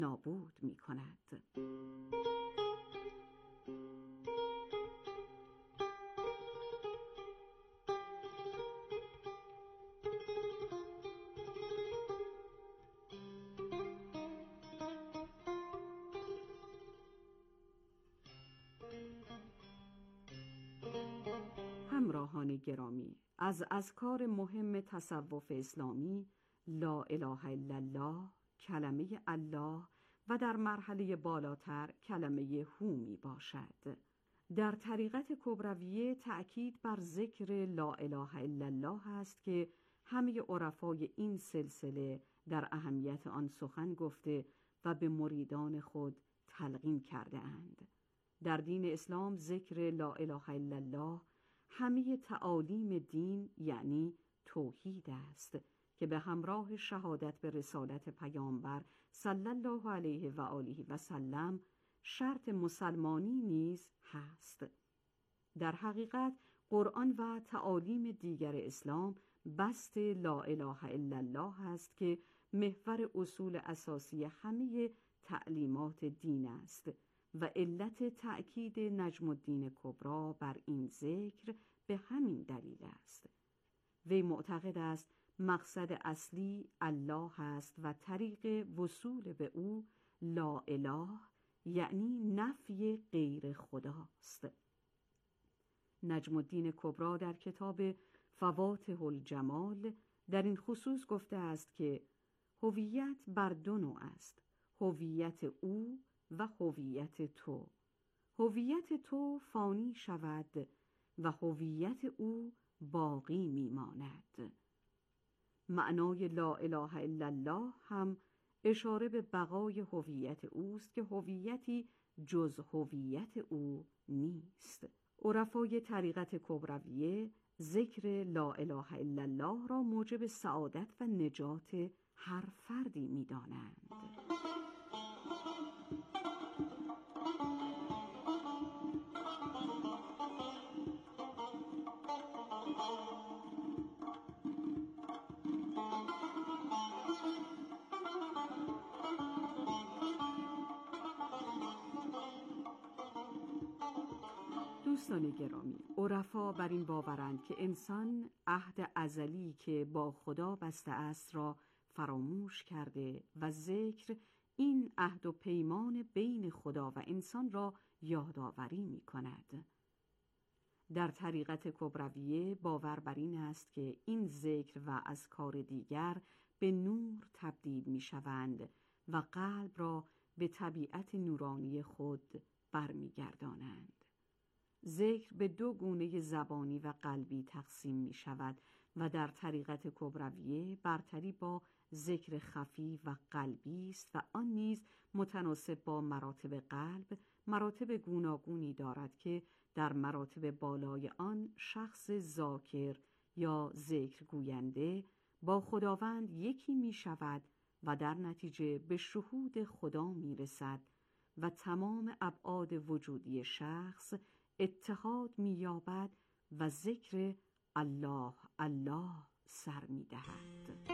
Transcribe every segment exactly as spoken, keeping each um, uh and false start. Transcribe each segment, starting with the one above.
نابود می کند. همراهان گرامی، از اذکار مهم تصوف اسلامی لا اله الا الله، کلمه الله و در مرحله بالاتر کلمه هو می باشد. در طریقت کبرویه تأکید بر ذکر لا اله الا الله است که همه عرفای این سلسله در اهمیت آن سخن گفته و به مریدان خود تلقین کرده اند. در دین اسلام ذکر لا اله الا الله همه تعالیم دین یعنی توحید است که به همراه شهادت به رسالت پیامبر صلی الله علیه و آله و سلم شرط مسلمانی نیز هست. در حقیقت قرآن و تعالیم دیگر اسلام بست لا اله الا الله است که محور اصول اساسی همه تعلیمات دین است و علت تأکید نجم الدین کبری بر این ذکر به همین دلیل است. وی معتقد است مقصد اصلی الله است و طریق وصول به او لا اله یعنی نفی غیر خداست. نجم الدین کبری در کتاب فواتح الجمال در این خصوص گفته است که هویت بر دو نوع است: هویت او و هویت تو. هویت تو فانی شود و هویت او باقی میماند. معنای لا اله الا الله هم اشاره به بقای هویت اوست که هویتی جز هویت او نیست. عرفای طریقت کبرویه ذکر لا اله الا الله را موجب سعادت و نجات هر فردی می‌دانند. دوستان گرامی، عرفا بر این باورند که انسان عهد ازلی که با خدا بسته است را فراموش کرده و ذکر این عهد و پیمان بین خدا و انسان را یادآوری می کند. در طریقت کبرویه باور بر این است که این ذکر و اذکار دیگر به نور تبدیل می شوند و قلب را به طبیعت نورانی خود برمی گردانند. ذکر به دو گونه زبانی و قلبی تقسیم می شود و در طریقت کبرویه برتری با ذکر خفی و قلبی است و آن نیز متناسب با مراتب قلب مراتب گوناگونی دارد که در مراتب بالای آن شخص ذاکر یا ذکر گوینده با خداوند یکی می شود و در نتیجه به شهود خدا می رسد و تمام ابعاد وجودی شخص اتحاد می‌یابد و ذکر الله الله سر می‌دهد.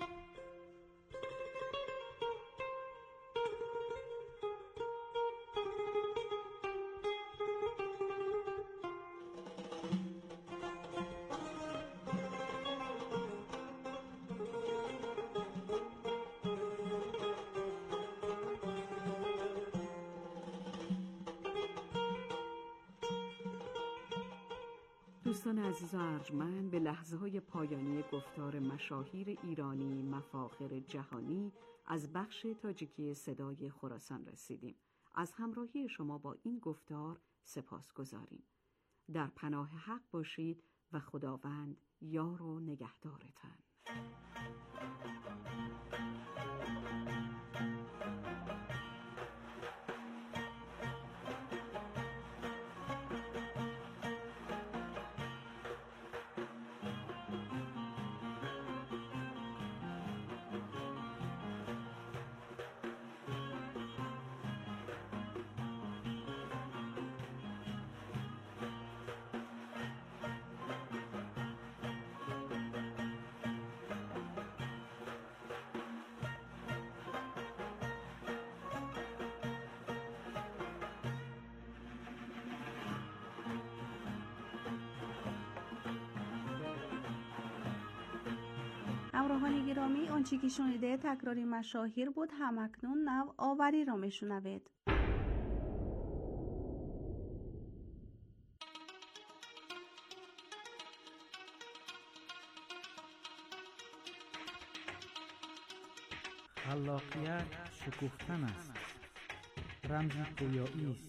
دوستان عزیز و ارجمند، به لحظه های پایانی گفتار مشاهیر ایرانی مفاخر جهانی از بخش تاجیکی صدای خراسان رسیدیم. از همراهی شما با این گفتار سپاس گذاریم. در پناه حق باشید و خداوند یار و نگهدارتان. همراهان گرامی، آنچه که شنیده تکراری مشاهیر بود، همکنون نو آوری را میشنوید. خلاقیت شکوفتن است، رمزی پویایی است.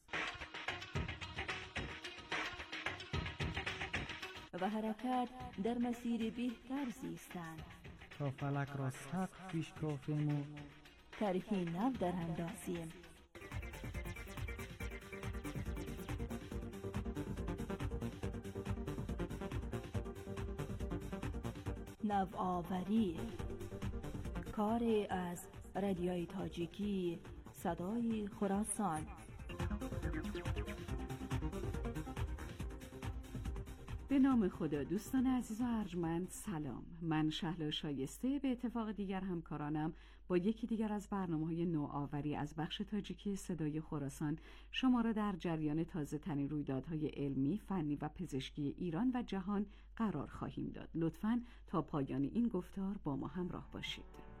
و حرکت در مسیر بهتر زیستن تا فلک را سقف پیش کافیم و طرحی نو در اندازیم. نوآوری، کاری از رادیوی تاجیکی صدای خراسان. به نام خدا. دوستان عزیز و ارجمند، سلام. من شهلا شایسته به اتفاق دیگر همکارانم با یکی دیگر از برنامه‌های نوآوری از بخش تاجیکی صدای خراسان شما را در جریان تازه ترین رویدادهای علمی، فنی و پزشکی ایران و جهان قرار خواهیم داد. لطفاً تا پایان این گفتار با ما همراه باشید.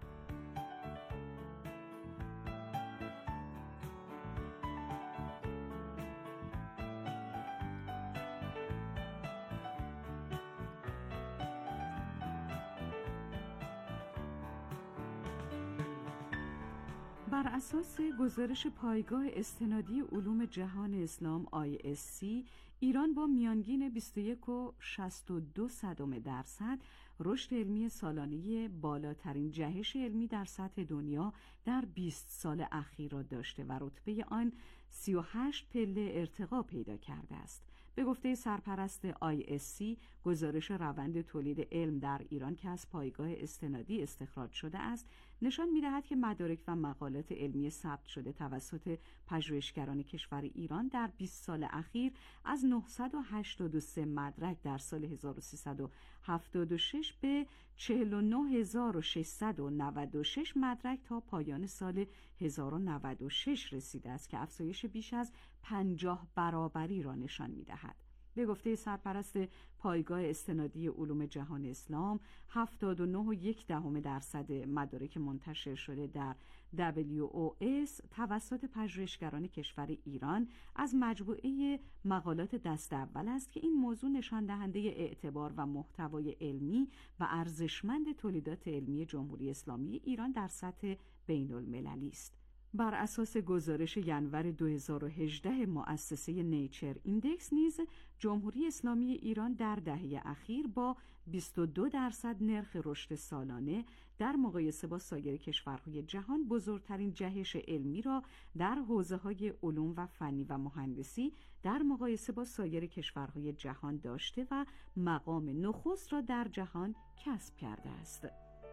بر اساس گزارش پایگاه استنادی علوم جهان اسلام آی اس سی، ایران با میانگین بیست و یک و شصت و دو صدم درصد رشد علمی سالانه بالاترین جهش علمی در سطح دنیا در بیست سال اخیر را داشته و رتبه آن سی و هشت پله ارتقا پیدا کرده است. به گفته سرپرست آی اس سی، گزارش روند تولید علم در ایران که از پایگاه استنادی استخراج شده است نشان می‌دهد که مدارک و مقالات علمی ثبت شده توسط پژوهشگران کشور ایران در بیست سال اخیر از نهصد و هشتاد و سه مدرک در سال هزار و سیصد و هفتاد و شش به چهل و نه هزار و ششصد و نود و شش مدرک تا پایان سال هزار و نود و شش رسیده است که افزایش بیش از پنجاه برابری را نشان می‌دهد. به گفته سرپرست پایگاه استنادی علوم جهان اسلام، هفتاد و نه و یک دهم درصد مدارک منتشر شده در دبلیو او اس توسط پژوهشگران کشور ایران از مجموعه مقالات دست اول است که این موضوع نشان دهنده اعتبار و محتوای علمی و ارزشمند تولیدات علمی جمهوری اسلامی ایران در سطح بین المللی است. بر اساس گزارش ینور دو هزار و هجده مؤسسه نیچر ایندکس نیز جمهوری اسلامی ایران در دهه اخیر با بیست و دو درصد نرخ رشد سالانه در مقایسه با سایر کشورهای جهان بزرگترین جهش علمی را در حوزه‌های علوم و فنی و مهندسی در مقایسه با سایر کشورهای جهان داشته و مقام نخست را در جهان کسب کرده است.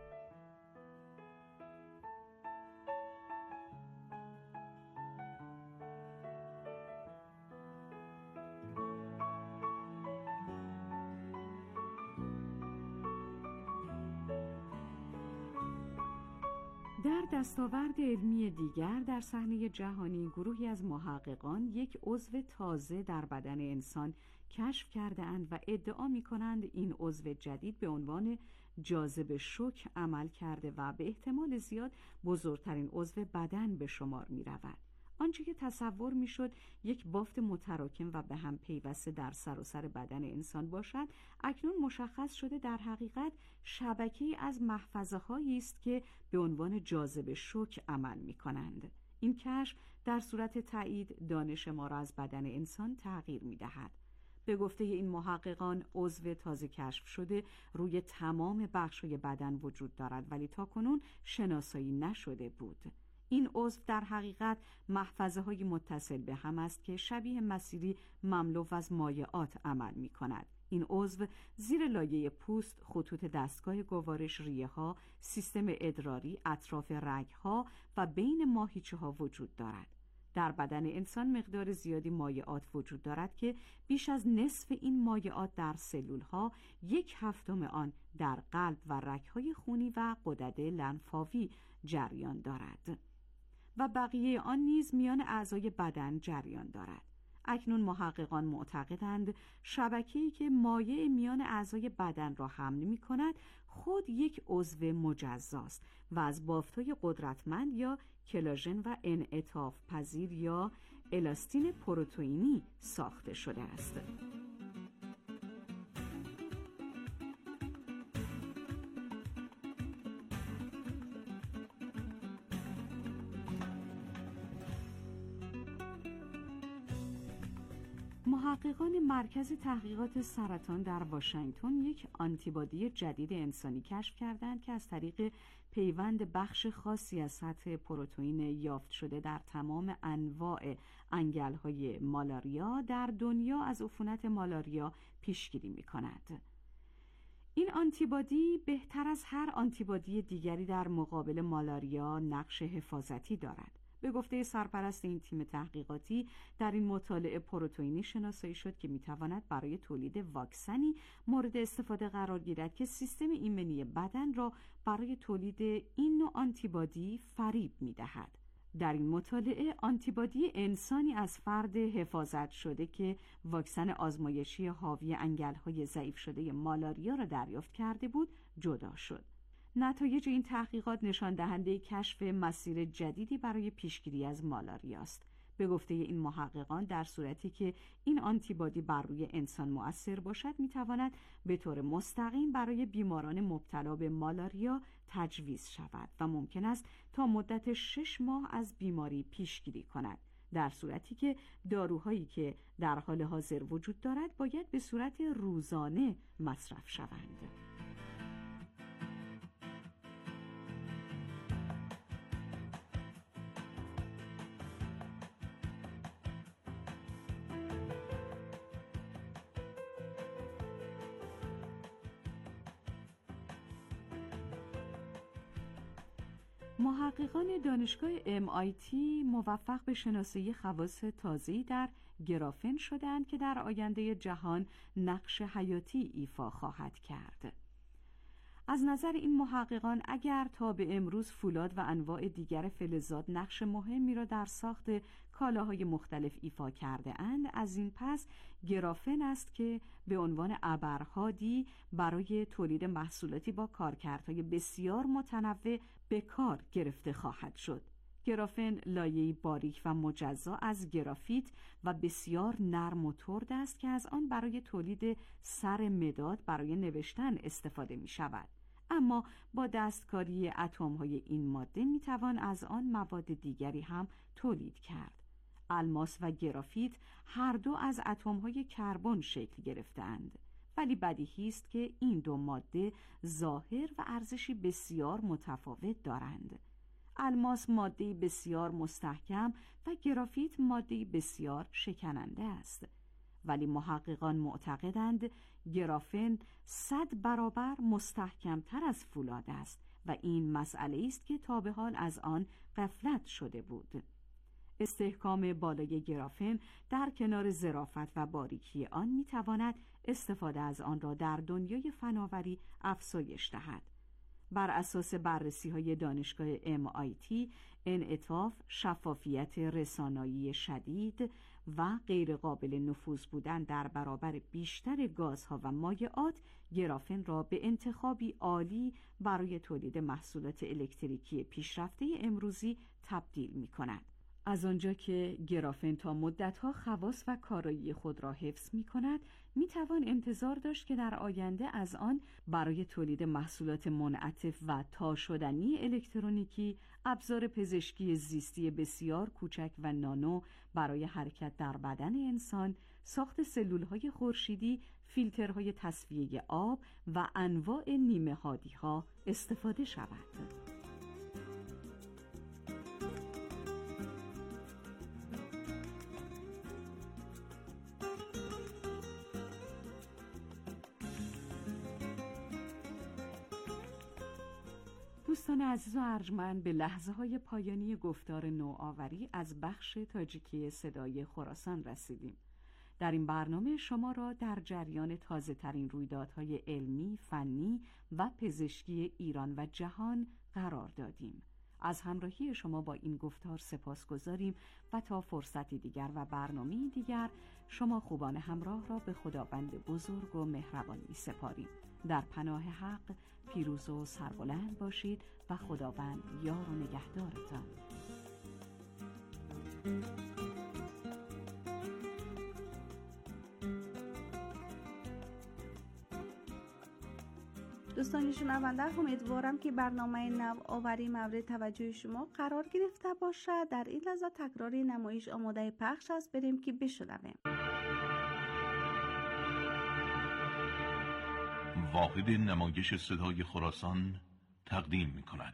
در دستاورد علمی دیگر در صحنه جهانی، گروهی از محققان یک عضو تازه در بدن انسان کشف کرده اند و ادعا می کنند این عضو جدید به عنوان جاذبه شوک عمل کرده و به احتمال زیاد بزرگترین عضو بدن به شمار می رود. آنچه که تصور میشد یک بافت متراکم و به هم پیوسته در سراسر بدن انسان باشد، اکنون مشخص شده در حقیقت شبکه‌ای از محفظه‌هایی است که به عنوان جاذبه شوک عمل می‌کنند. این کشف در صورت تایید دانش ما را از بدن انسان تغییر می‌دهد. به گفته این محققان، عضو تازه کشف شده روی تمام بخش‌های بدن وجود دارد ولی تاکنون شناسایی نشده بود. این عضو در حقیقت محفظه‌های متصل به هم است که شبیه مسیری مملو از مایعات عمل می‌کند. این عضو زیر لایه پوست، خطوط دستگاه گوارش ریه‌ها، سیستم ادراری، اطراف رگ‌ها و بین ماهیچه‌ها وجود دارد. در بدن انسان مقدار زیادی مایعات وجود دارد که بیش از نصف این مایعات در سلول‌ها، یک هفتم آن در قلب و رگ‌های خونی و غدد لنفاوی جریان دارد و بقیه آن نیز میان اعضای بدن جریان دارد. اکنون محققان معتقدند شبکه‌ای که مایع میان اعضای بدن را حمل می‌کند خود یک عضو مجزاست و از بافت‌های قدرتمند یا کلاژن و انعطاف پذیر یا الاستین پروتئینی ساخته شده است. محققان مرکز تحقیقات سرطان در واشنگتن یک آنتیبادی جدید انسانی کشف کردند که از طریق پیوند بخش خاصی از سطح پروتئین یافت شده در تمام انواع انگل‌های مالاریا در دنیا از عفونت مالاریا پیشگیری می‌کند. این آنتیبادی بهتر از هر آنتیبادی دیگری در مقابل مالاریا نقش حفاظتی دارد. به گفته سرپرست این تیم تحقیقاتی، در این مطالعه پروتئینی شناسایی شد که میتواند برای تولید واکسنی مورد استفاده قرار گیرد که سیستم ایمنی بدن را برای تولید این نوع آنتیبادی فریب میدهد. در این مطالعه آنتیبادی انسانی از فرد حفاظت شده که واکسن آزمایشی حاوی انگل‌های ضعیف شده مالاریا را دریافت کرده بود جدا شد. نتایج این تحقیقات نشان دهنده کشف مسیر جدیدی برای پیشگیری از مالاریا است. به گفته این محققان در صورتی که این آنتیبادی بر روی انسان مؤثر باشد میتواند به طور مستقیم برای بیماران مبتلا به مالاریا تجویز شود و ممکن است تا مدت شش ماه از بیماری پیشگیری کند، در صورتی که داروهایی که در حال حاضر وجود دارد باید به صورت روزانه مصرف شوند. محققان دانشگاه ام آی تی موفق به شناسایی خواص تازه‌ای در گرافن شدند که در آینده جهان نقش حیاتی ایفا خواهد کرد. از نظر این محققان اگر تا به امروز فولاد و انواع دیگر فلزات نقش مهمی را در ساخت کالاهای مختلف ایفا کرده اند، از این پس گرافن است که به عنوان ابرهادی برای تولید محصولاتی با کارکردهای بسیار متنوع به کار گرفته خواهد شد. گرافن لایه‌ای باریک و مجزا از گرافیت و بسیار نرم و ترد است که از آن برای تولید سر مداد برای نوشتن استفاده می شود. اما با دستکاری اتم‌های این ماده می توان از آن مواد دیگری هم تولید کرد. الماس و گرافیت هر دو از اتم‌های کربن شکل گرفته‌اند، ولی بدیهی است که این دو ماده ظاهر و ارزشی بسیار متفاوت دارند. الماس ماده‌ای بسیار مستحکم و گرافیت ماده‌ای بسیار شکننده است، ولی محققان معتقدند گرافن صد برابر مستحکمتر از فولاد است و این مسئله است که تا به حال از آن غفلت شده بود. استحکام بالای گرافن در کنار ظرافت و باریکی آن میتواند استفاده از آن را در دنیای فناوری افزایش دهد. بر اساس بررسی‌های دانشگاه ام آی تی، انعطاف، شفافیت رسانایی شدید و غیر قابل نفوذ بودن در برابر بیشتر گازها و مایعات گرافن را به انتخابی عالی برای تولید محصولات الکتریکی پیشرفته امروزی تبدیل می‌کند. از آنجا که گرافن تا مدتها خواص و کارایی خود را حفظ می کند، می توان انتظار داشت که در آینده از آن برای تولید محصولات منعطف و تا شدنی الکترونیکی، ابزار پزشکی زیستی بسیار کوچک و نانو برای حرکت در بدن انسان، ساخت سلولهای خورشیدی، فیلترهای تصفیه آب و انواع نیمه هادی‌ها استفاده شود. دوستان عزیز و ارجمند، به لحظه های پایانی گفتار نوآوری از بخش تاجیکی صدای خراسان رسیدیم. در این برنامه شما را در جریان تازه ترین رویدادهای علمی، فنی و پزشکی ایران و جهان قرار دادیم. از همراهی شما با این گفتار سپاسگزاریم و تا فرصتی دیگر و برنامه‌ای دیگر شما خوبان همراه را به خداوند بزرگ و مهربان می سپاریم. در پناه حق پیروز و سربلند باشید و خداوند یار و نگهدارتان. دوستان شنونده، امیدوارم که برنامه نوآوری مورد توجه شما قرار گرفته باشد. در این لحظه تکرار نمایش آماده پخش است، بریم که بشنویم. واحد نمایش صدای خراسان تقدیم می‌کند.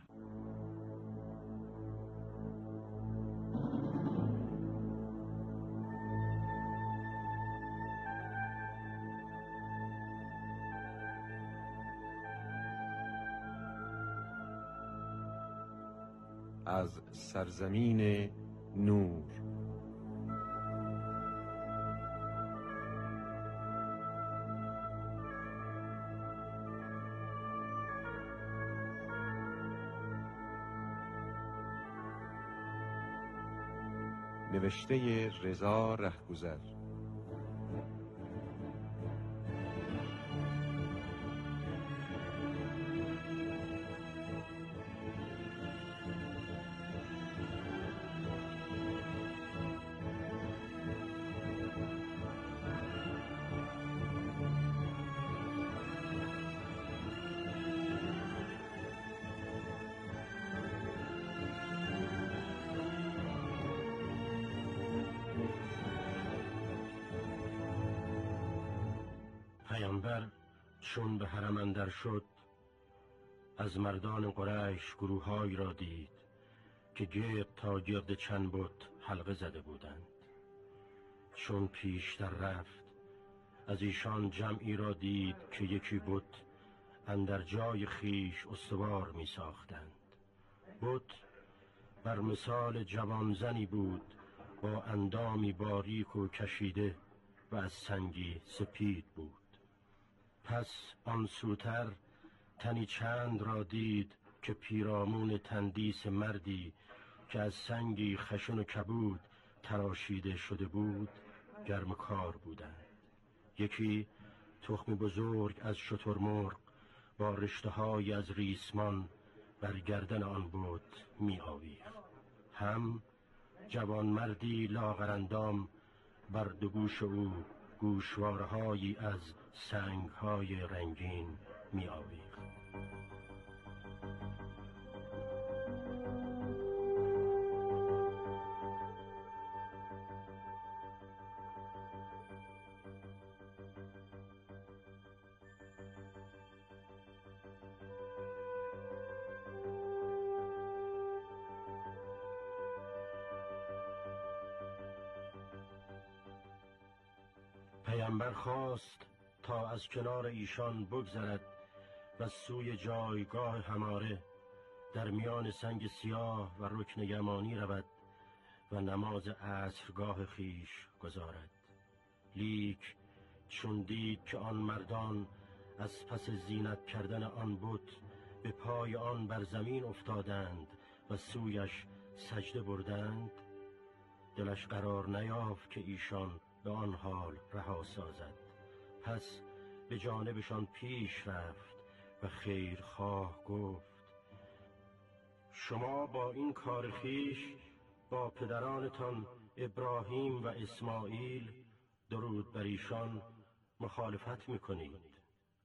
از سرزمین نور. نوشته رضا رهگذر. پیامبر چون به حرم اندر شد، از مردان قریش گروه‌هایی را دید که گرد تا گرد چند بت حلقه زده بودند. چون پیشتر رفت، از ایشان جمعی را دید که یکی بت اندر جای خیش استوار می ساختند. بت بر مثال جوانزنی بود با اندامی باریک و کشیده و از سنگی سپید بود. پس آن سوتر تنی چند را دید که پیرامون تندیس مردی که از سنگی خشن و کبود تراشیده شده بود گرم کار بودند. یکی تخم بزرگ از شترمرغ با رشته‌های از ریسمان بر گردن آن بت می آویخت. هم جوان مردی لاغرندام بر دو گوش او گوشوارهایی از سنگ‌های رنگین می آویخت. پیامبر خواست تا از کنار ایشان بگذرد و سوی جایگاه هماره در میان سنگ سیاه و رکن یمانی رود و نماز عصرگاه خیش گذارد. لیک چون دید که آن مردان از پس زینت کردن آن بت به پای آن بر زمین افتادند و سویش سجده بردند، دلش قرار نیافت که ایشان به آن حال رها سازد. پس به جانبشان پیش رفت و خیرخواه گفت: شما با این کار خویش با پدرانتان ابراهیم و اسماعیل درود بر ایشان مخالفت میکنید.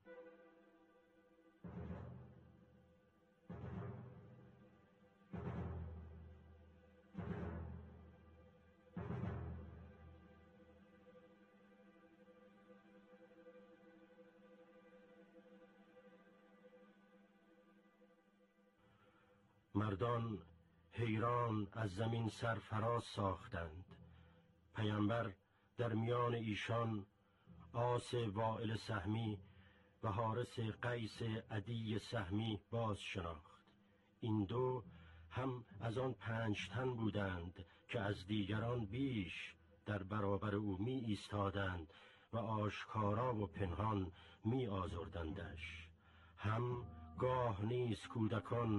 مردان حیران از زمین سر فراز ساختند. پیامبر در میان ایشان عاص وائل سهمی و حارس قیس عدی سهمی باز شناخت. این دو هم از آن پنج تن بودند که از دیگران بیش در برابر او می ایستادند و آشکارا و پنهان می آزردندش. هم گاه نیز کودکان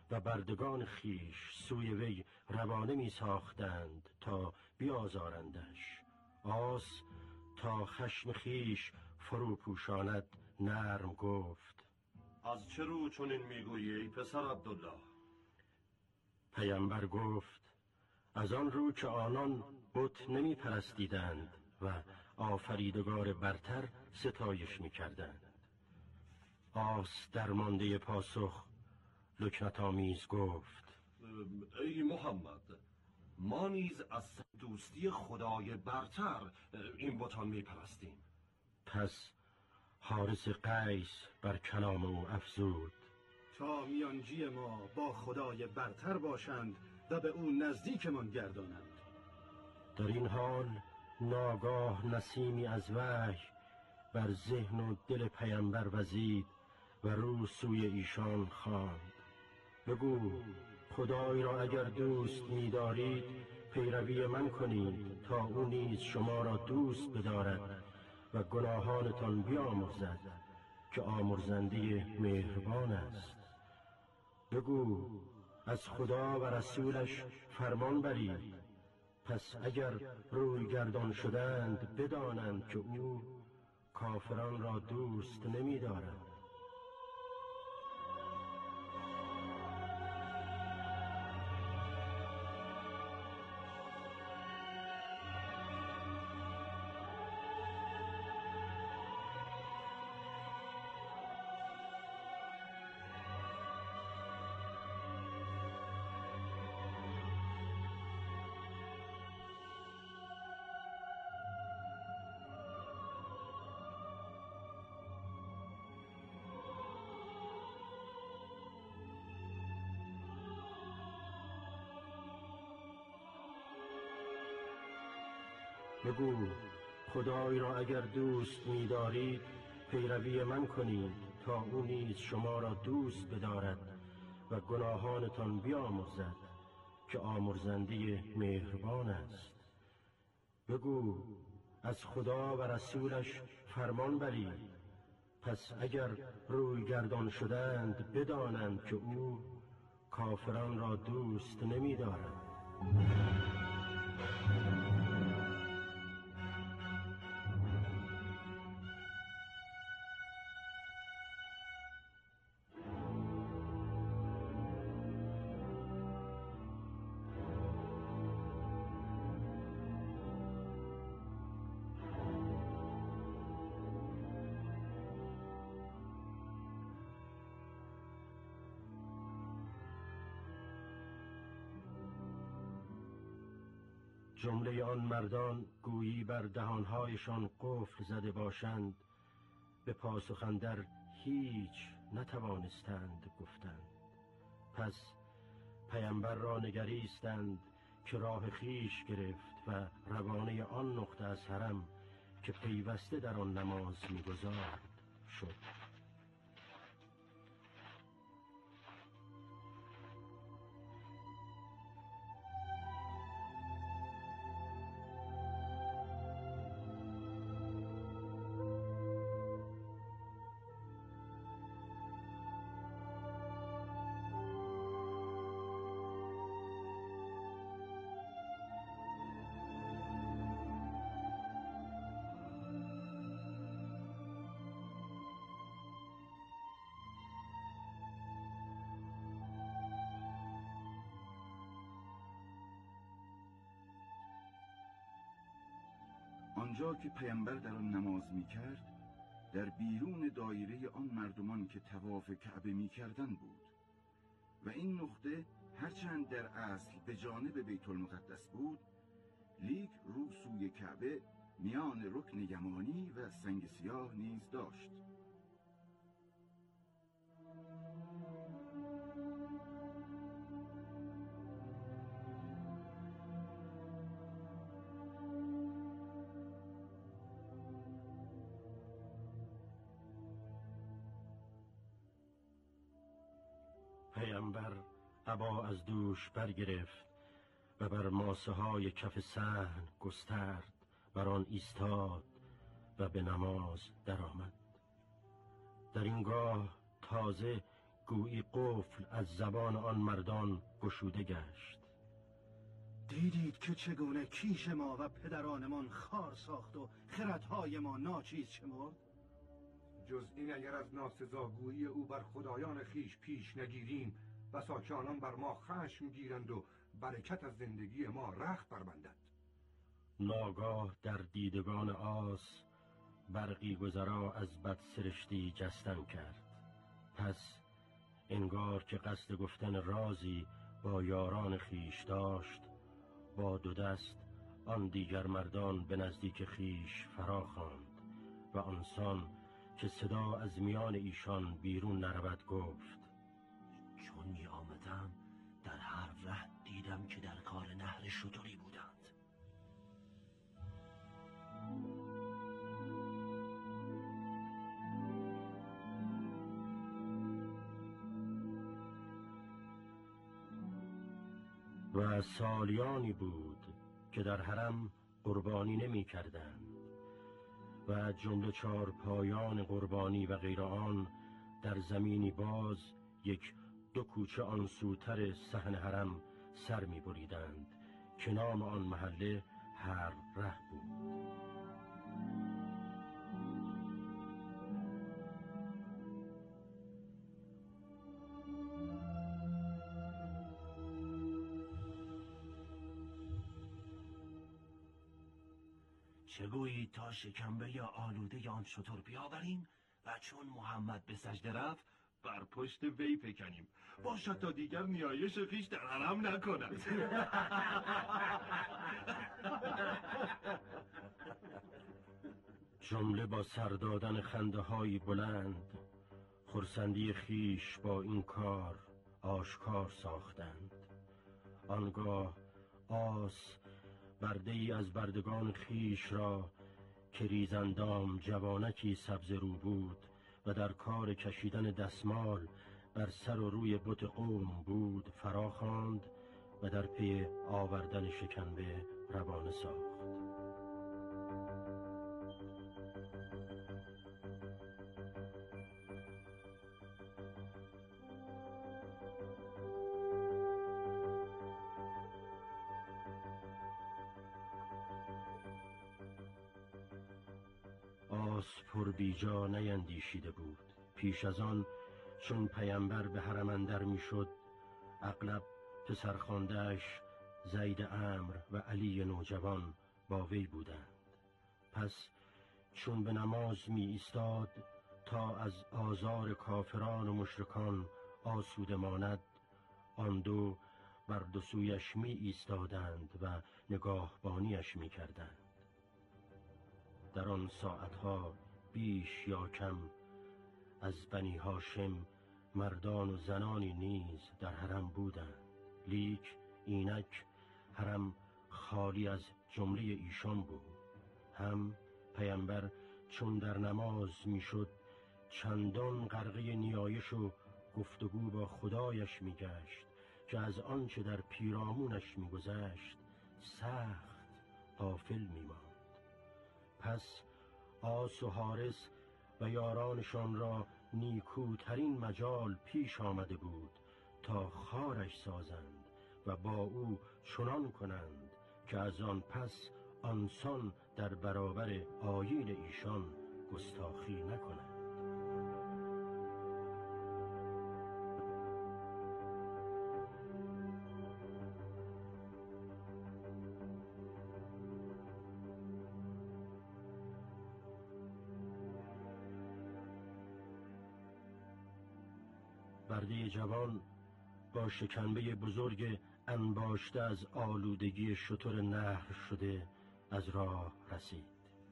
و بردگان خیش سوی وی روانه می ساختند تا بیازارندش. آس تا خشم خیش فرو پوشاند نرم گفت: از چه رو چنین میگویی ای پسر عبدالله؟ پیامبر گفت: از آن رو که آنان بت نمی پرستیدند و آفریدگار برتر ستایش می کردند. آس درمانده پاسخ لکنت آمیز گفت: ای محمد، ما نیز از دوستی خدای برتر این بتان می پرستیم. پس حارس قیس بر کلام او افزود: تا میانجی ما با خدای برتر باشند و به او نزدیکمان گردانند. در این حال ناگاه نسیمی از وحی بر ذهن و دل پیامبر وزید و رو سوی ایشان خواند: بگو خدای را اگر دوست می‌دارید پیروی من کنید تا او نیز شما را دوست بدارد و گناهانتان بیامرزد که آمرزنده مهربان است. بگو از خدا و رسولش فرمان برید، پس اگر روی گردان شدند بدانند که او کافران را دوست نمی دارد. بگو خدای را اگر دوست می دارید پیروی من کنید تا او نیز شما را دوست بدارد و گناهانتان بیامرزد که آمرزنده مهربان است. بگو از خدا و رسولش فرمان برید، پس اگر روی گردان شدند بدانند که او کافران را دوست نمی دارد. جمله آن مردان گویی بر دهانهایشان قفل زده باشند به پاسخ اندر هیچ نتوانستند گفتند. پس پیامبر را نگریستند که راه خیش گرفت و روانه آن نقطه از حرم که پیوسته در آن نماز می‌گزارد شد. آنجا که پیامبر در آن نماز می کرد در بیرون دایره آن مردمان که طواف کعبه می کردن بود و این نقطه هرچند در اصل به جانب بیت المقدس بود لیک رو سوی کعبه میان رکن یمانی و سنگ سیاه نیز داشت. پیامبر عبا از دوش برگرفت و بر ماسه های کف صحن گسترد، بر آن ایستاد و به نماز درآمد. در این گاه تازه گویی قفل از زبان آن مردان گشوده گشت. دیدید که چگونه کیش ما و پدرانمان خار ساخت و خردهای ما ناچیز شمرد؟ جز این اگر از ناسزاگویی او بر خدایان خیش پیش نگیریم بسا که آنان بر ما خشم گیرند و برکت از زندگی ما رخت بربندند. ناگاه در دیدگان آس برقی گذرا از بدسرشتی جستن کرد. پس انگار که قصد گفتن رازی با یاران خیش داشت، با دو دست آن دیگر مردان به نزدیک خیش فرا خواند و آنسان که صدا از میان ایشان بیرون نرود گفت: چون می آمدم در هر ره دیدم که در کار نهر شتری بودند. و سالیانی بود که در حرم قربانی نمی کردند و جمله چار پایان قربانی و غیر آن در زمینی باز یک دو کوچه آن سوتر صحن حرم سر می بریدند که نام آن محله هر ره بود. چگویی تا شکمبه یا آلوده آن شتر بیاوریم و چون محمد به سجده رفت بر پشت وی پکنیم، باشد تا دیگر نیایش خویش در حرم نکند. جمله با سر دادن خنده های بلند خرسندی خیش با این کار آشکار ساختند. آنگاه آس برده ای از بردگان خیش را که ریزندام جوانکی سبز رو بود و در کار کشیدن دستمال بر سر و روی بت قوم بود فرا خواند و در پی آوردن شکنبه روانه ساخت. آس پر بیجا نیندیشیده بود. پیش از آن چون پیامبر به حرم اندر میشد اغلب پسرخوانده‌اش زید عمرو و علی نوجوان با وی بودند. پس چون به نماز می ایستاد تا از آزار کافران و مشرکان آسوده ماند، آن دو بر دو سویش می ایستادند و نگاهبانیش می کردند. در آن ساعتها بیش یا کم از بنی هاشم مردان و زنانی نیز در حرم بودند، لیک اینک حرم خالی از جمله ایشان بود. هم پیامبر چون در نماز میشد چندان غرقه نیایش و گفتگو با خدایش میگشت که از آنچه در پیرامونش میگذشت سخت غافل میماند. پس آس و حارس و یارانشان را نیکوترین مجال پیش آمده بود تا خارش سازند و با او چنان کنند که از آن پس آنسان در برابر آیین ایشان گستاخی نکنند. برده جوان با شکنبه بزرگ انباشته از آلودگی شتر نهر شده از راه رسید.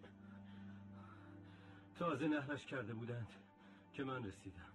تازه نهرش کرده بودند که من رسیدم.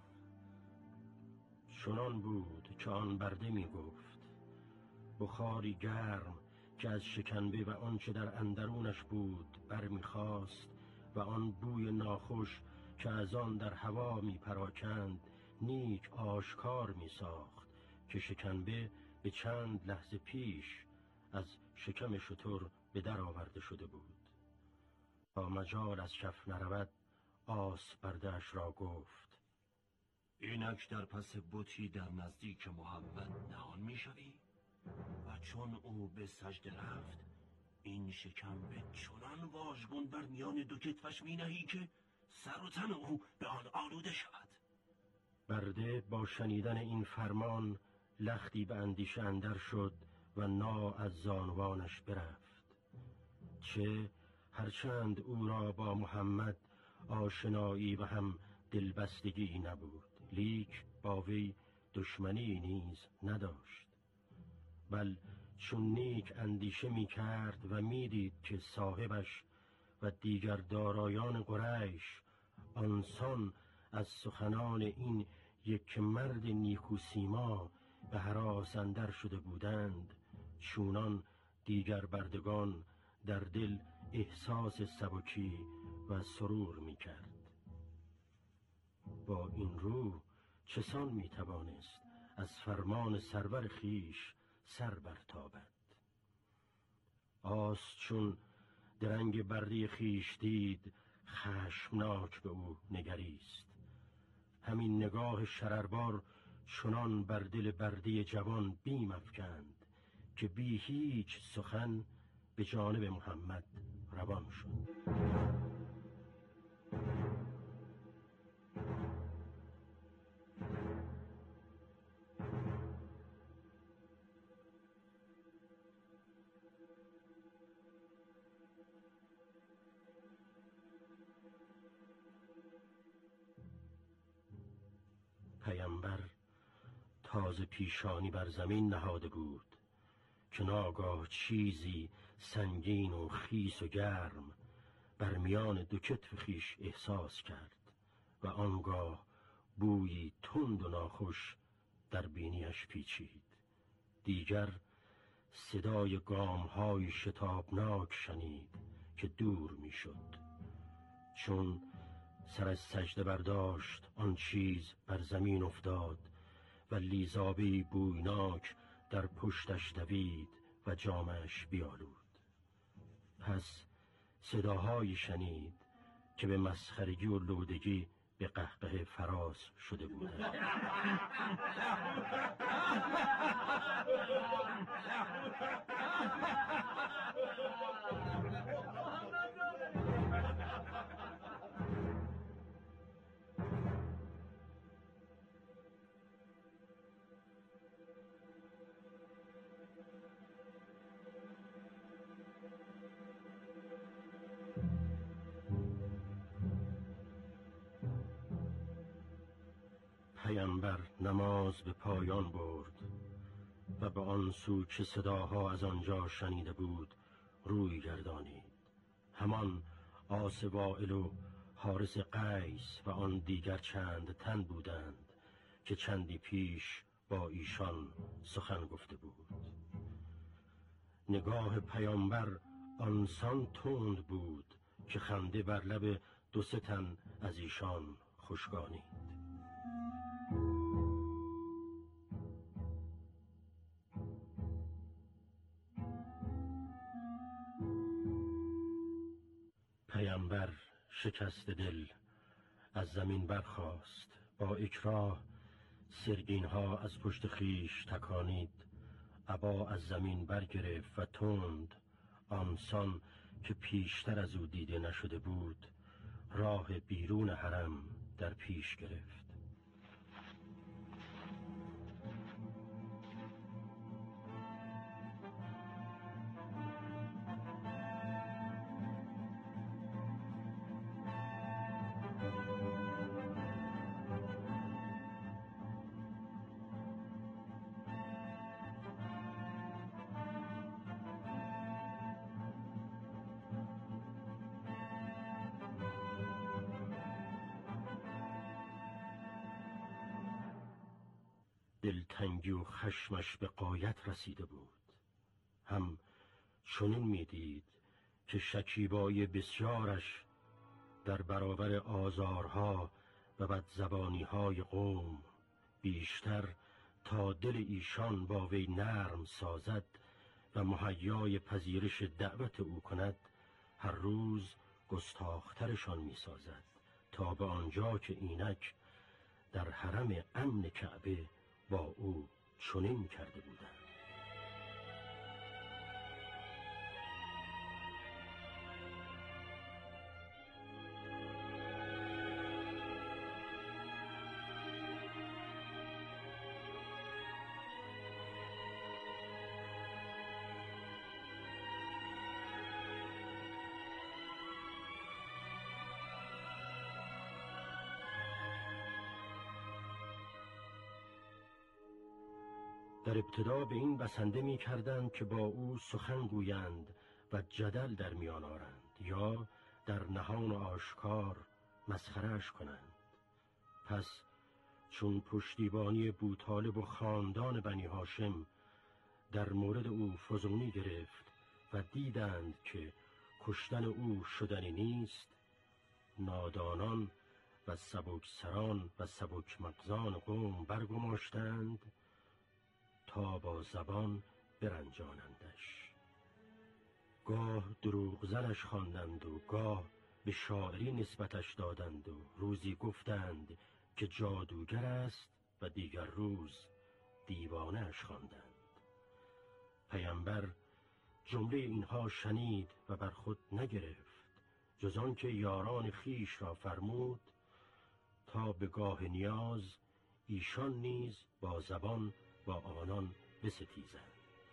چنان بود که آن برده می گفت. بخاری گرم که از شکنبه و آنچه در اندرونش بود برمیخواست و آن بوی ناخوش که از آن در هوا می پراکند نیک آشکار می ساخت که شکنبه به چند لحظه پیش از شکم شتر به در آورده شده بود. تا مجال از کف نرود آس برده‌اش را گفت: اینک در پس بتی در نزدیک محمد نهان میشوی و چون او به سجده رفت این شکمبه چنان واژگون بر میان دو کتفش می نهی که سر و تن او به آن آلوده شود. برده با شنیدن این فرمان لختی به اندیشه اندر شد و نا از زانوانش برفت. چه هرچند او را با محمد آشنایی و هم دلبستگی نبود، لیک با وی دشمنی نیز نداشت. بل چون نیک اندیشه می کرد و می دید که صاحبش و دیگر دارایان قریش آنسان از سخنان این یک مرد نیکوسیما به هراس اندر شده بودند، چونان دیگر بردگان در دل احساس سبکی و سرور می کرد. با این رو چسان می توانست از فرمان سرور خیش سر برتابد. آس چون درنگ بردی خیش دید خشمناک به او نگریست. همین نگاه شرربار چنان بر دل بردی جوان بیم افکند که بی هیچ سخن به جانب محمد روان شد. پیامبر تازه پیشانی بر زمین نهاده بود که ناگاه چیزی سنگین و خیس و گرم بر میان دو کتف خیش احساس کرد و آنگاه بویی تند و ناخوش در بینیش پیچید. دیگر صدای گام‌های شتابناک شنید که دور میشد. چون سر از سجده برداشت آن چیز بر زمین افتاد و لیزابی بویناک در پشتش دوید و جامش بیالود. پس صداهایی شنید که به مسخرگی و لودگی به قهقه فراز شده بودند. پیامبر نماز به پایان برد و به آن سو که صداها از آنجا شنیده بود روی گردانید. همان آس وائل و حارس قیس و آن دیگر چند تن بودند که چندی پیش با ایشان سخن گفته بود. نگاه پیامبر آنسان تند بود که خنده بر لب دو سه تن از ایشان خشکانید. پیامبر شکست دل از زمین برخاست، با اکراه سرگین ها از پشت خیش تکانید، عبا از زمین برگرفت و تند آنسان که پیشتر از او دیده نشده بود راه بیرون حرم در پیش گرفت. دلتنگی و خشمش به غایت رسیده بود. هم چنین میدید که شکیبای بسیارش در برابر آزارها و بدزبانی‌های قوم بیشتر تا دل ایشان با وی نرم سازد و مهیای پذیرش دعوت او کند، هر روز گستاخترشان می سازد تا به آنجا که اینک در حرم امن کعبه با او چنین کرده بودند. در ابتدا به این بسنده می کردند که با او سخن گویند و جدل در میان آرند یا در نهان و آشکار مسخره‌اش کنند. پس چون پشتیبانی بوطالب و خاندان بنی هاشم در مورد او فزونی گرفت و دیدند که کشتن او شدنی نیست، نادانان و سبکسران و سبک مغزان قوم برگماشتند تا با زبان برنجانندش. گاه دروغ زنش خواندند و گاه به شاعری نسبتش دادند و روزی گفتند که جادوگر است و دیگر روز دیوانه‌اش خواندند. پیامبر جمله اینها شنید و بر خود نگرفت جز آن که یاران خیش را فرمود تا به گاه نیاز ایشان نیز با زبان با آنان بستیزند.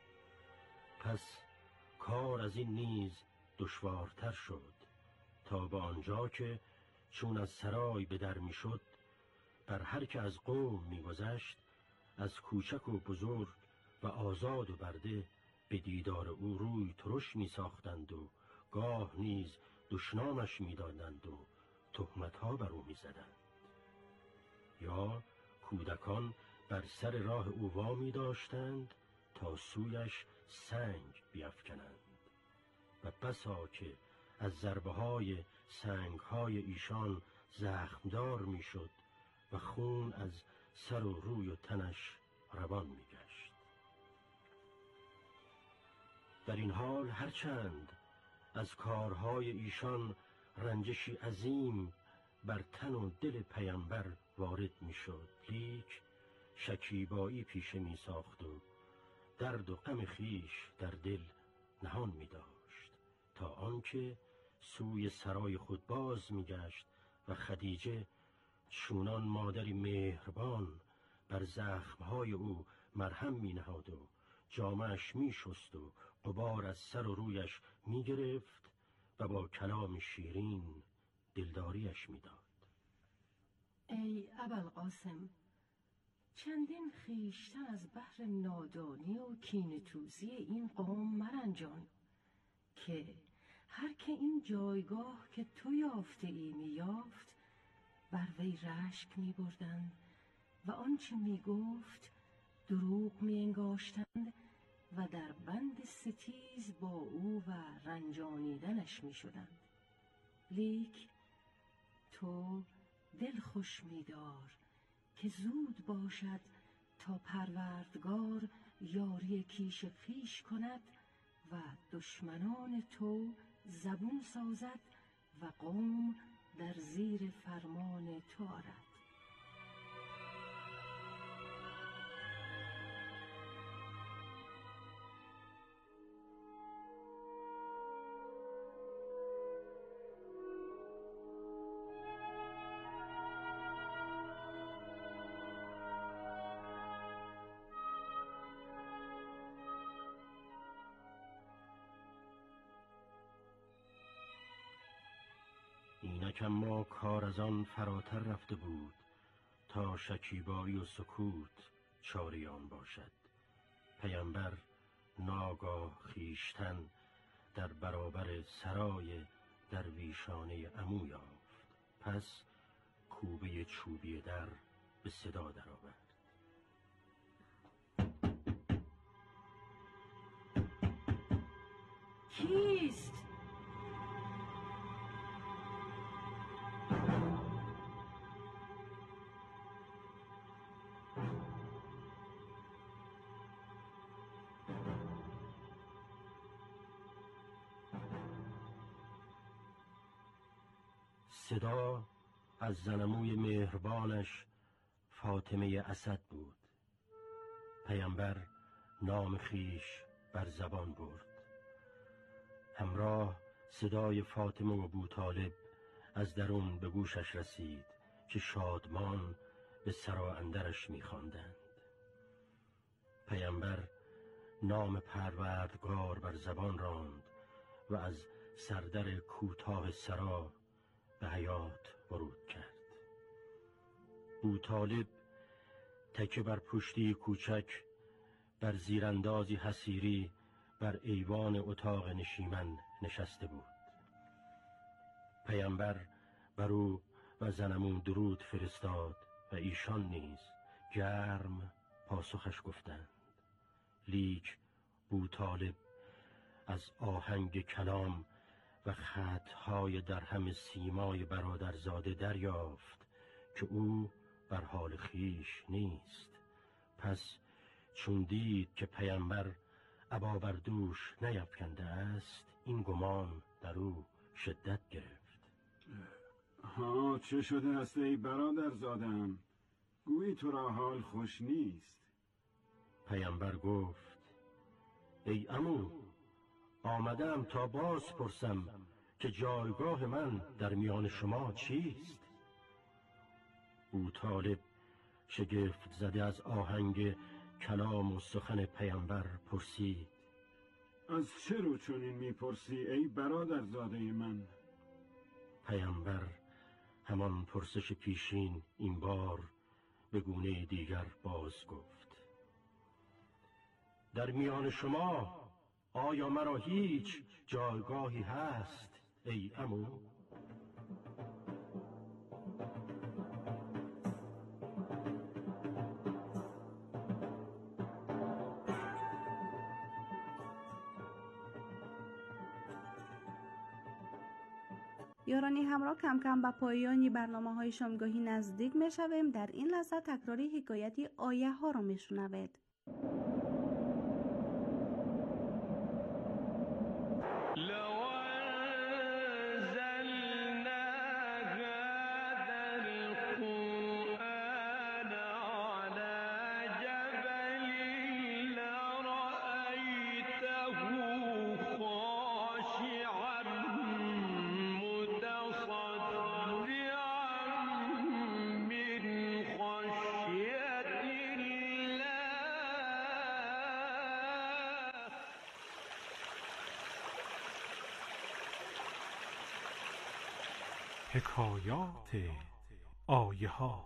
پس کار از این نیز دشوارتر شد تا به آنجا که چون از سرای به در می شد بر هر که از قوم می گذشت از کوچک و بزرگ و آزاد و برده به دیدار او روی ترش می ساختند و گاه نیز دشنامش می دادند و تهمتها بر او می زدند. یا کودکان بر سر راه او وامی داشتند تا سویش سنگ بیفکنند و بسا که از ضربه های سنگ های ایشان زخمدار می شد و خون از سر و روی و تنش روان می گشت. در این حال هرچند از کارهای ایشان رنجشی عظیم بر تن و دل پیامبر وارد می شد، لیک شکیبایی پیشه می ساخت و درد و غم خیش در دل نهان می داشت تا آنکه سوی سرای خود باز می گشت و خدیجه چونان مادری مهربان بر زخمهای او مرهم می نهاد و جامهش می شست و غبار از سر و رویش می گرفت و با کلام شیرین دلداریش می داد. ای ابوالقاسم، چندین خیشتن از بحر نادانی و کینه‌توزی این قوم مرنجان که هر که این جایگاه که تو یافته ای می یافت بر وی رشک می بردند و آنچه می گفت دروغ می انگاشتند و در بند ستیز با او و رنجانیدنش می شدند. لیک تو دل خوش می دار که زود باشد تا پروردگار یاری کیش خیش کند و دشمنان تو زبون سازد و قوم در زیر فرمان تو آرد. اینک اما کار از آن فراتر رفته بود تا شکیبایی و سکوت چاره آن باشد. پیامبر ناگاه خیشتن در برابر سرای درویشانه عمو یافت. پس کوبه چوبی در به صدا درآورد. کیست؟ صدا از زنموی مهربانش فاطمه اسد بود. پیامبر نام خیش بر زبان برد. همراه صدای فاطمه و ابوطالب از درون به گوشش رسید که شادمان به سرا اندرش می‌خواندند. پیامبر نام پروردگار بر زبان راند و از سردر کوتاه سرا به حیات ورود کرد. ابوطالب تکه بر پشتی کوچک بر زیراندازی حصیری بر ایوان اتاق نشیمن نشسته بود. پیامبر بر او و زنمون درود فرستاد و ایشان نیز گرم پاسخش گفتند. لیک ابوطالب از آهنگ کلام و خطهای درهم سیمای برادرزاده دریافت که او بر حال خیش نیست. پس چون دید که پیامبر ابا بر دوش نیفکنده است، این گمان در او شدت گرفت. ها چه شده است ای برادرزادم؟ گویی تو را حال خوش نیست. پیامبر گفت ای عمو، آمدم تا باز پرسم که جایگاه من در میان شما چیست؟ ابوطالب شگفت زده از آهنگ کلام و سخن پیامبر پرسید از چه رو چنین میپرسی ای برادرزاده من؟ پیامبر همان پرسش پیشین این بار به گونه دیگر باز گفت. در میان شما آیا مرا هیچ جایگاهی هست ای عمو؟ یارانی همراه کم کم به پایانی برنامه های شامگاهی نزدیک می شویم. در این لحظه تکراری حکایتی آیه ها را می شنوید. حکایات آیه ها.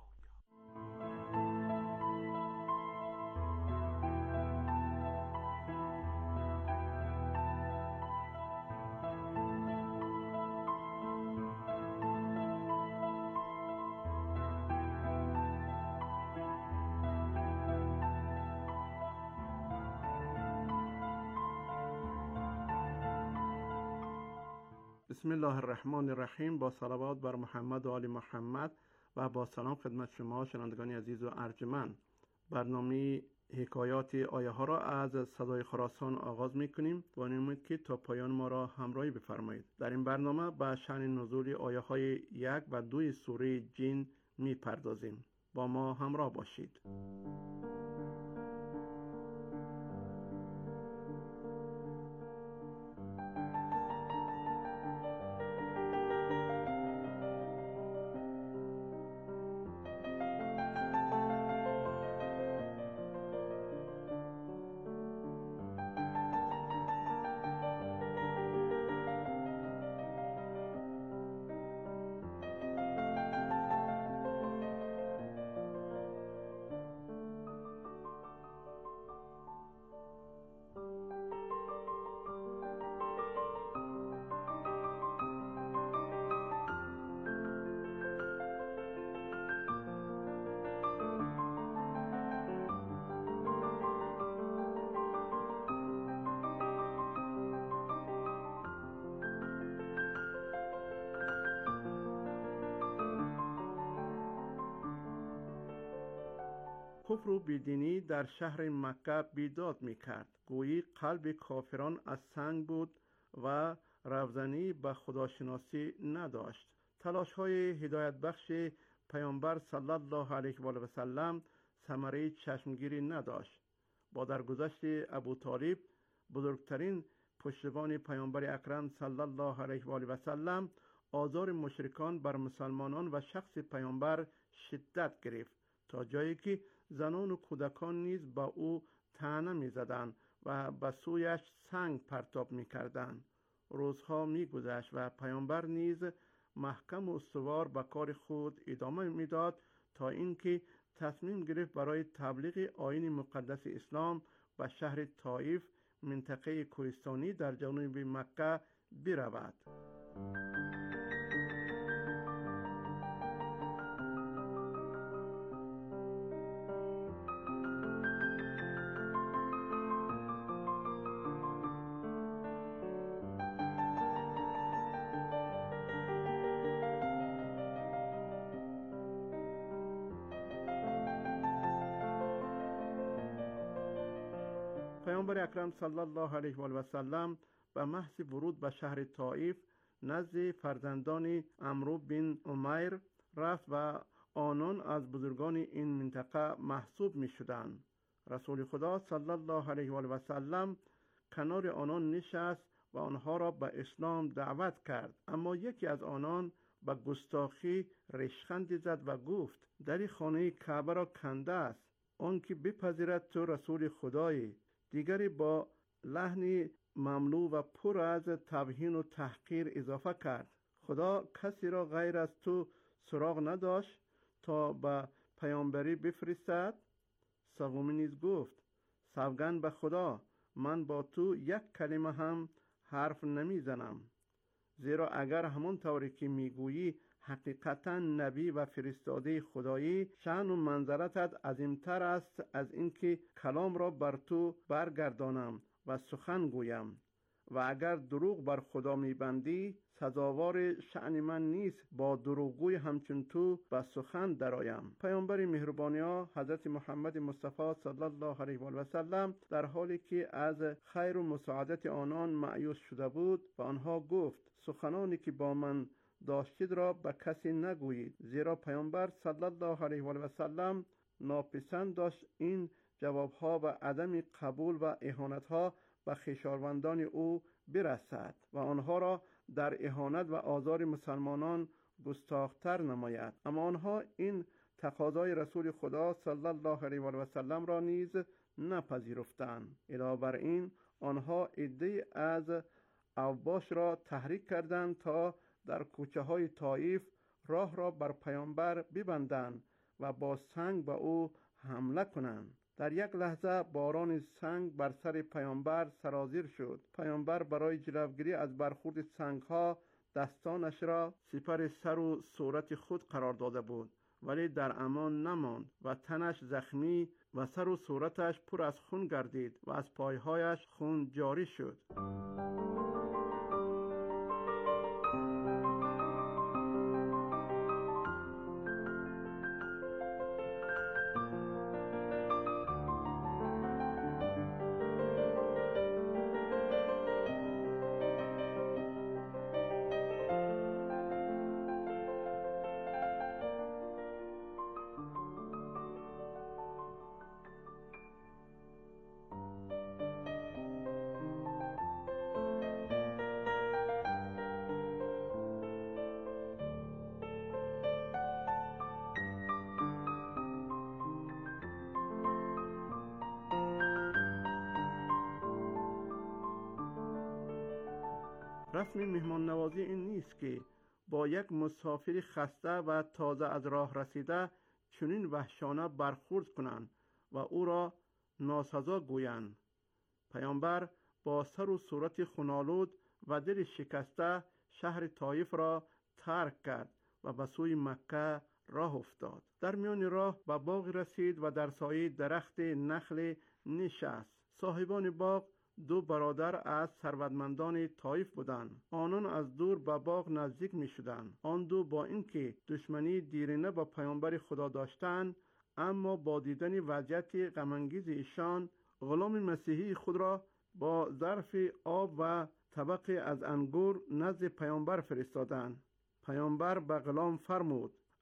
بسم الله الرحمن الرحیم. با صلوات بر محمد و آل محمد و با سلام خدمت شما شنوندگان عزیز و ارجمند. برنامه حکایات آیه ها را از صدای خراسان آغاز می کنیم و امید که تا پایان ما را همراهی بفرمایید. در این برنامه به شأن نزول آیه های یک و دوی سوره جن می پردازیم. با ما همراه باشید. کفر و بیدینی در شهر مکه بیداد می کرد. گویی قلب کافران از سنگ بود و روزنی به خداشناسی نداشت. تلاش های هدایت بخش پیامبر صلی الله علیه و آله و سلم ثمره چشمگیری نداشت. با درگذشت ابو طالب، بزرگترین پشتبان پیامبر اکرم صلی الله علیه و آله و سلم، آزار مشرکان بر مسلمانان و شخص پیامبر شدت گرفت، تا جایی که زنان و کودکان نیز با او طعنه می‌زدند و به سویش سنگ پرتاب می‌کردند. روزها می‌گذشت و پیامبر نیز محکم و استوار به کار خود ادامه می‌داد، تا اینکه تصمیم گرفت برای تبلیغ آیین مقدس اسلام به شهر طائف، منطقه کوهستانی در جنوب مکه برود. پیامبر اکرم صلی الله علیه و آله و سلم به محض ورود به شهر طائف نزد فرزندان عمرو بن امیر رفت و آنان از بزرگان این منطقه محسوب می شدند. رسول خدا صلی الله علیه و آله و سلم کنار آنان نشست و آنها را به اسلام دعوت کرد، اما یکی از آنان به گستاخی ریشخندی زد و گفت: در خانه کعبه را کنده است، آن که بپذیرد تو رسول خدایی. دیگری با لحنی مملو و پر از توهین و تحقیر اضافه کرد: خدا کسی را غیر از تو سراغ نداشت تا به پیامبری بفرستد؟ سومی نیز گفت: سوگند به خدا، من با تو یک کلمه هم حرف نمی زنم، زیرا اگر همون طوری که میگویی حقیقتا نبی و فرستاده خدایی، شأن و منزلتت عظیمتر است از اینکه کلام را بر تو برگردانم و سخن گویم، و اگر دروغ بر خدا میبندی، سزاوار شأن من نیست با دروغگوی همچون تو به سخن درآیم. پیامبر مهربانی‌ها حضرت محمد مصطفی صلی الله علیه و آله و سلم در حالی که از خیر و مساعدت آنان مایوس شده بود، به آنها گفت: سخنانی که با من داشتید را به کسی نگویید، زیرا پیامبر صلی الله علیه و آله و سلم ناپسند داشت این جوابها و عدم قبول و اهانتها به خویشاوندان او برسد و آنها را در اهانت و آزار مسلمانان گستاختر نماید. اما آنها این تقاضای رسول خدا صلی الله علیه و آله و سلم را نیز نپذیرفتند. علاوه بر این، آنها عده‌ای از اوباش را تحریک کردند تا در کوچه های طائف راه را بر پیامبر ببندند و با سنگ به او حمله کنند. در یک لحظه باران سنگ بر سر پیامبر سرازیر شد. پیامبر برای جلوگیری از برخورد سنگها دستانش را سپر سر و صورت خود قرار داده بود، ولی در امان نماند و تنش زخمی و سر و صورتش پر از خون گردید و از پایهایش خون جاری شد. رسم مهمان نوازی این نیست که با یک مسافر خسته و تازه از راه رسیده چنین وحشانه برخورد کنند و او را ناسزا گویند. پیامبر با سر و صورت خونالود و دل شکسته شهر طائف را ترک کرد و به سوی مکه راه افتاد. در میان راه به باغ رسید و در سایه درخت نخل نشست. صاحبان باغ دو برادر از ثروتمندان طائف بودند. آنان از دور به باغ نزدیک می شدند. آن دو با اینکه دشمنی دیرینه با پیامبر خدا داشتند، اما با دیدن وضعیت غم‌انگیز ایشان، غلام مسیحی خود را با ظرف آب و طبقی از انگور نزد پیامبر فرستادند. پیامبر به غلام فرمود: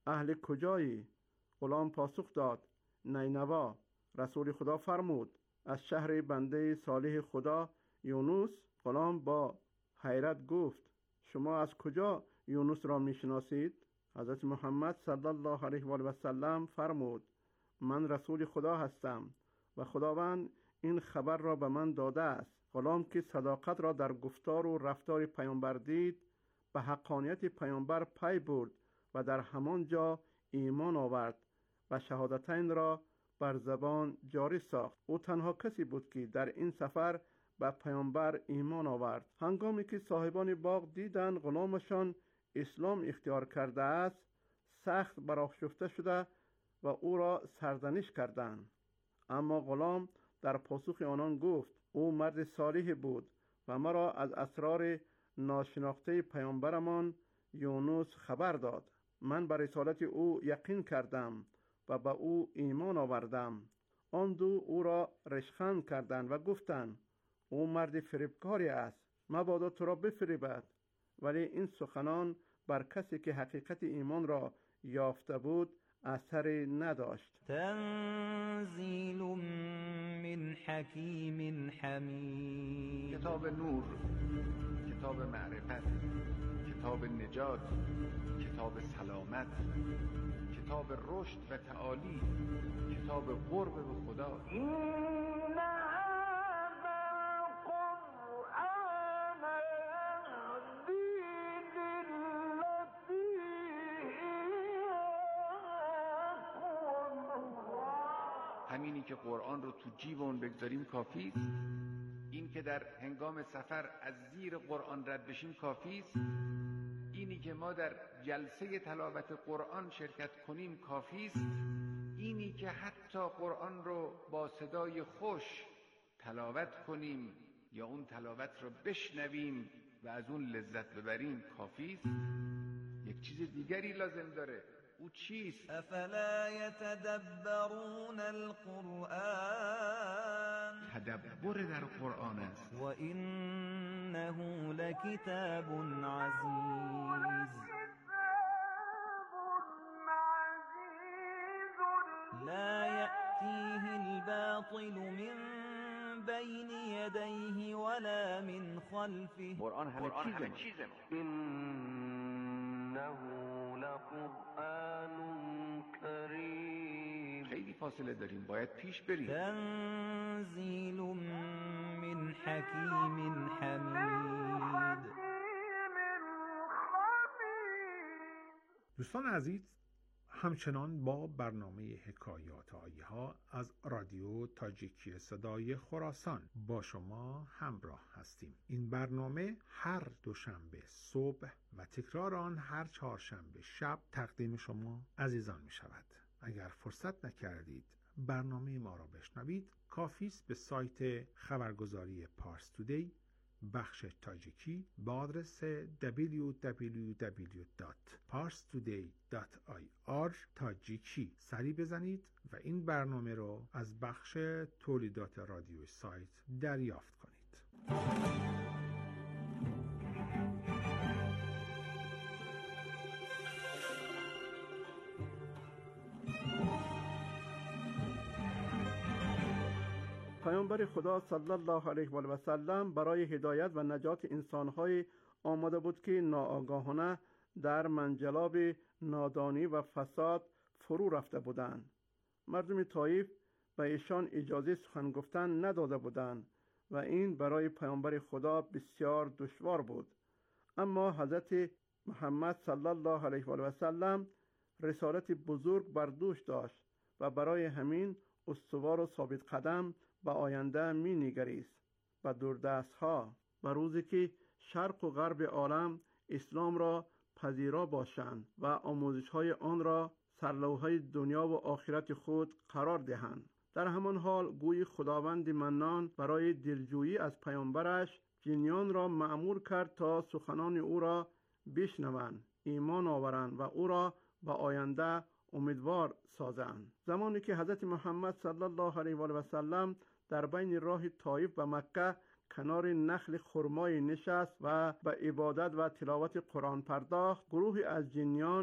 اهل کجایی؟ غلام پاسخ داد: نینوا. رسول خدا فرمود: از شهر بنده صالح خدا یونس. غلام با حیرت گفت: شما از کجا یونس را میشناسید؟ حضرت محمد صلی الله علیه و آله و سلم فرمود: من رسول خدا هستم و خداوند این خبر را به من داده است. غلام که صداقت را در گفتار و رفتار پیامبر دید، به حقانیت پیامبر پی برد و در همان جا ایمان آورد و شهادتین را بر زبان جاری ساخت. او تنها کسی بود که در این سفر به پیامبر ایمان آورد. هنگامی که صاحبان باغ دیدند غلامشان اسلام اختیار کرده است، سخت برآشفته شده و او را سرزنش کردند. اما غلام در پاسخ آنان گفت: او مرد صالح بود و مرا از اسرار ناشناخته پیامبرمان یونس خبر داد. من بر رسالت او یقین کردم و به او ایمان آوردم. آن دو او را رشخند کردند و گفتند: او مرد فریبکاری است، مبادا تو را بفریبد. ولی این سخنان بر کسی که حقیقت ایمان را یافته بود اثری نداشت. تنزیل من حکیم حمید. کتاب نور، کتاب معرفت، کتاب نجات، کتاب سلامت، کتاب رشد و تعالی، کتاب قرب به خدا. همینی که قرآن رو تو جیبمون بگذاریم کافی است. این که در هنگام سفر از زیر قرآن رد بشیم کافی است. اینی که ما در جلسه تلاوت قرآن شرکت کنیم کافی است. اینی که حتی قرآن رو با صدای خوش تلاوت کنیم یا اون تلاوت رو بشنویم و از اون لذت ببریم کافی است. یک چیز دیگری لازم داره. او چیست؟ افلا یتدبرون القرآن. تدبر در قرآن است. و انه لکتاب عزیز لا یأتیه الباطل من بین یدیه ولا من خلفه. قرآن همه چیزه. انه لقرآن کریم. خیلی فاصله داریم، باید پیش بریم. تنزیل من حکیم حمید. دوستان عزیز، همچنان با برنامه حکایات آیه ها از رادیو تاجیکی صدای خراسان با شما همراه هستیم. این برنامه هر دوشنبه صبح و تکرار آن هر چهارشنبه شب تقدیم شما عزیزان می شود. اگر فرصت نکردید برنامه ما را بشنوید، کافی است به سایت خبرگزاری پارس تودی بخش تاجیکی با آدرس دبلیو دبلیو دبلیو دات پارس تودی دات آی آر تاجیکی سری بزنید و این برنامه رو از بخش تولیدات رادیوی سایت دریافت کنید. پیامبر خدا صلی الله علیه و آله و سلم برای هدایت و نجات انسان‌های آماده بود که ناآگاهانه در منجلاب نادانی و فساد فرو رفته بودند. مردم طایف به ایشان اجازه سخن گفتن نداده بودند و این برای پیامبر خدا بسیار دشوار بود. اما حضرت محمد صلی الله علیه و آله و سلم رسالت بزرگ بر دوش داشت و برای همین استوار و ثابت قدم به آینده می نگریست، به دوردست ها، به روزی که شرق و غرب عالم اسلام را پذیرا باشند و آموزش های آن را سرلوحه دنیا و آخرت خود قرار دهند. در همان حال گوی خداوند منان برای دلجویی از پیامبرش جنیان را مأمور کرد تا سخنان او را بشنوند، ایمان آورند و او را به آینده امیدوار سازند. زمانی که حضرت محمد صلی الله علیه و آله و سلم در بین راه طایف و مکه کنار نخل خرمای نشست و به عبادت و تلاوت قرآن پرداخت، گروهی از جنیان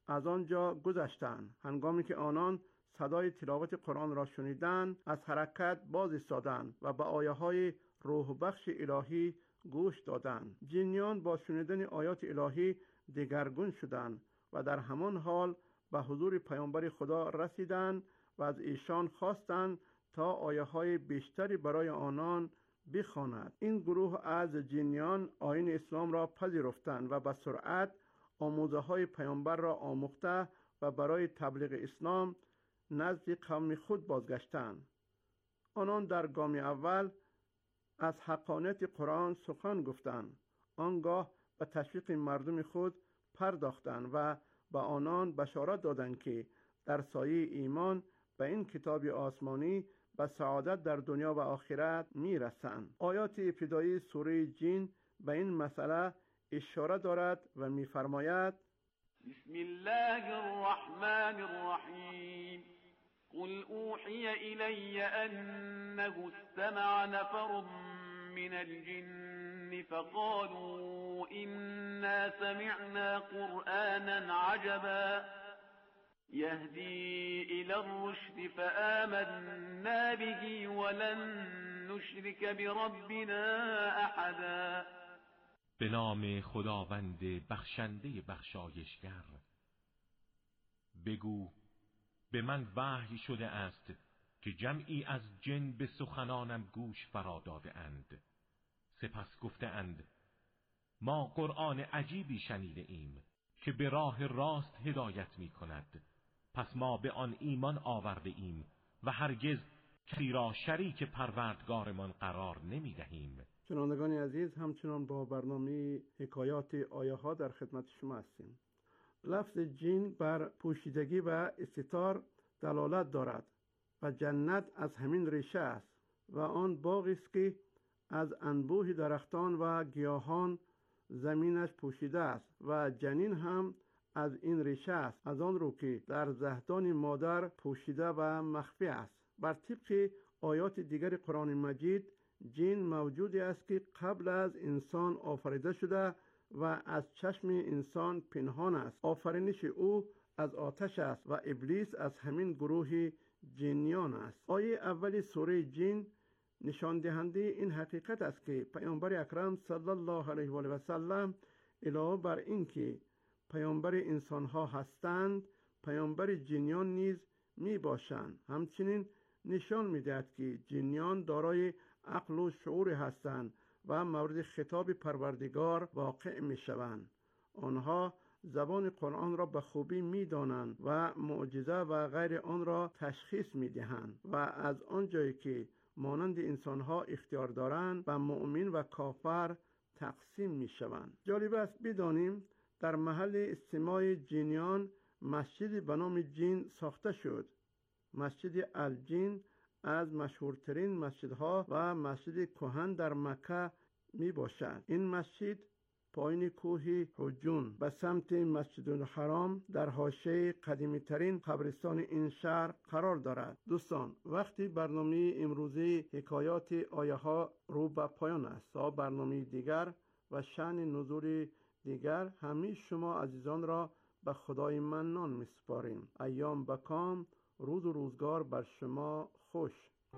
از آنجا گذشتند. هنگامی که آنان صدای تلاوت قرآن را شنیدند، از حرکت باز ایستادند و به آیه‌های روح بخش الهی گوش دادند. جنیان با شنیدن آیات الهی دگرگون شدند و در همان حال به حضور پیامبر خدا رسیدند و از ایشان خواستند تا آیه‌های بیشتری برای آنان بخواند. این گروه از جنیان آیین اسلام را پذیرفتند و به سرعت آموزه‌های پیامبر را آموخته و برای تبلیغ اسلام نزد قوم خود بازگشتند. آنان در گام اول از حقانیت قرآن سخن گفتند، آنگاه به تشویق مردم خود پرداختند و به آنان بشارت دادند که در سایه ایمان به این کتاب آسمانی به سعادت در دنیا و آخرت میرسند. آیات ابتدایی سوره جن به این مسئله اشاره دارد و می‌فرماید: بسم الله الرحمن الرحیم قل اوحی الی انه استمع نفر من الجن فقالوا إنا سمعنا قرآنا عجبا يهدي إلى الرشد فآمنا به ولن نشرك بربنا أحدا. به نام خداوند بخشنده بخشایشگر. بگو به من وحی شده است که جمعی از جن به سخنانم گوش فرا داده اند. سپس گفته اند ما قرآن عجیبی شنیده ایم که به راه راست هدایت می کند، پس ما به آن ایمان آورده ایم و هرگز کسی را شریک پروردگارمان قرار نمی دهیم. شنوندگان عزیز، همچنان با برنامه حکایات آیه ها در خدمت شما هستیم. لفظ جن بر پوشیدگی و استتار دلالت دارد و جنت از همین ریشه است و آن باغی است که از انبوه درختان و گیاهان زمینش پوشیده است و جنین هم از این ریشه است، از آن رو که در زهدان مادر پوشیده و مخفی است. بر طبق آیات دیگر قرآن مجید جن موجودی است که قبل از انسان آفریده شده و از چشم انسان پنهان است. آفرینش او از آتش است و ابلیس از همین گروه جنیان است. آیه اول سوره جن نشان دهنده این حقیقت است که پیامبر اکرم صلی الله علیه و آله و سلم علاوه بر این که پیامبر انسان‌ها هستند، پیامبر جنیان نیز می باشند. همچنین نشان می‌دهد که جنیان دارای عقل و شعور هستند و مورد خطاب پروردگار واقع می‌شوند. آنها زبان قرآن را به خوبی می‌دانند و معجزه و غیر آن را تشخیص می‌دهند و از آنجایی که مانند انسان‌ها اختیار دارند و مؤمن و کافر تقسیم می‌شوند. جالب است بدانیم در محل اجتماع جنیان مسجدی به نام جن ساخته شد. مسجد الجن از مشهورترین مسجدها و مسجد کهن در مکه می باشد. این مسجد پایین کوه حجون به سمت مسجد الحرام در حاشیه قدیمی ترین قبرستان این شهر قرار دارد. دوستان، وقتی برنامه امروزی حکایات آیه ها رو به پایان است. تا برنامه دیگر و شأن نزول دیگر همه شما عزیزان را به خدای منان می سپاریم. ایام بکام، روز و روزگار بر شما خوش.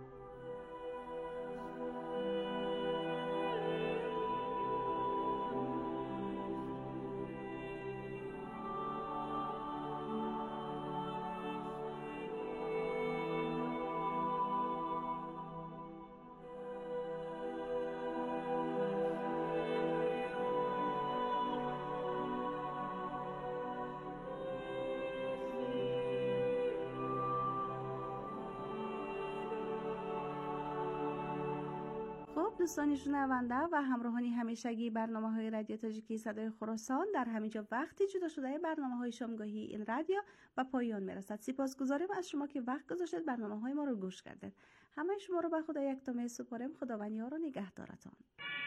دوستان شنونده و همراهانی همیشگی برنامه های رادیو تاجیکی صدای خراسان، در همینجا وقتی جدا شده برنامه های شامگاهی این رادیو به پایان میرسد. سپاسگزاریم از شما که وقت گذاشتید برنامه های ما رو گوش کردید. همه شما رو به خدا یکتا می سپارم. خداوند یار و نگهدارتان.